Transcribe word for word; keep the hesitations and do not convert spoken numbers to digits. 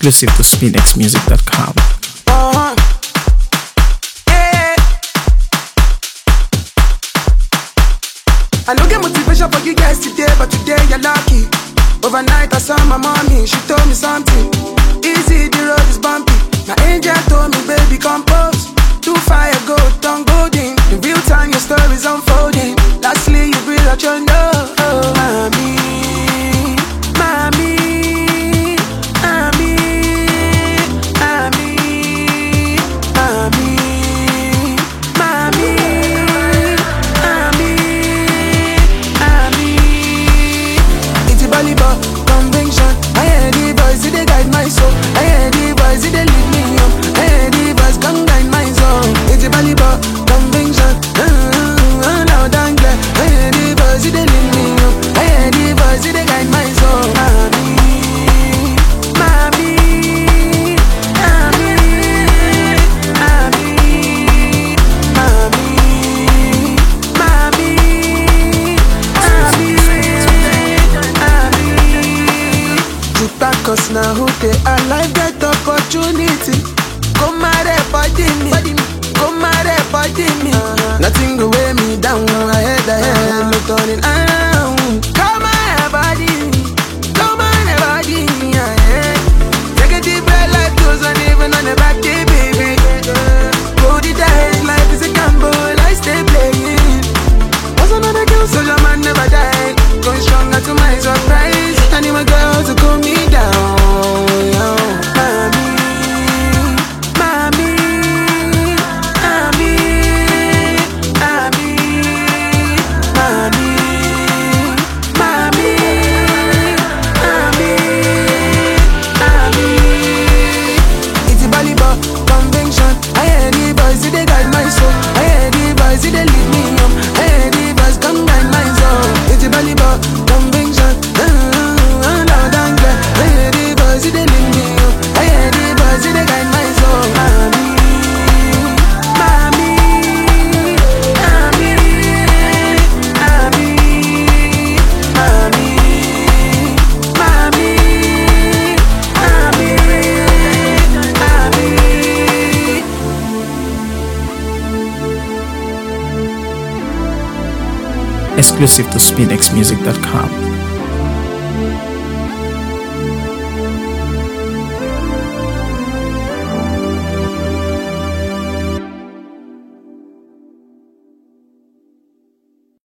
Exclusive to spin x music dot com. Uh-huh. Yeah. I no get motivation for you guys today, but today you're lucky. Overnight I saw my mommy, she told me something. Easy, the road is bumpy. My angel told me, baby, compose. Too far ago, don't go in. In real time, your story's unfolding. Lastly, you breathe out your nose. Mommy, mommy, mommy, mommy, mommy, mommy, mommy, mommy. It's a volleyball convention. I hear the voice, they guide my soul. I hear the voice, they lead me home. I hear the voice, come guide my soul. It's a volleyball convention. Uh, now down there. I hear the voice, they lead me home. I hear the voice, they guide my soul. Mommy, mommy, mommy, mommy, mommy, mommy, mommy, mommy. Cause now who they alive get opportunity. Come out there, body me. Come out there, body me. Uh-huh. Nothing go weigh me down. I head ahead, no turning around. Come on, there, body me. Come on, there, body me. Yeah. Take a deep breath, life goes on even on the back, yeah, baby. Hold it tight, life is a gamble. I stay playing. What's another girl, so your man never died. Going stronger to my surprise. I need my girl to cool me down. Exclusive to spin x music dot com.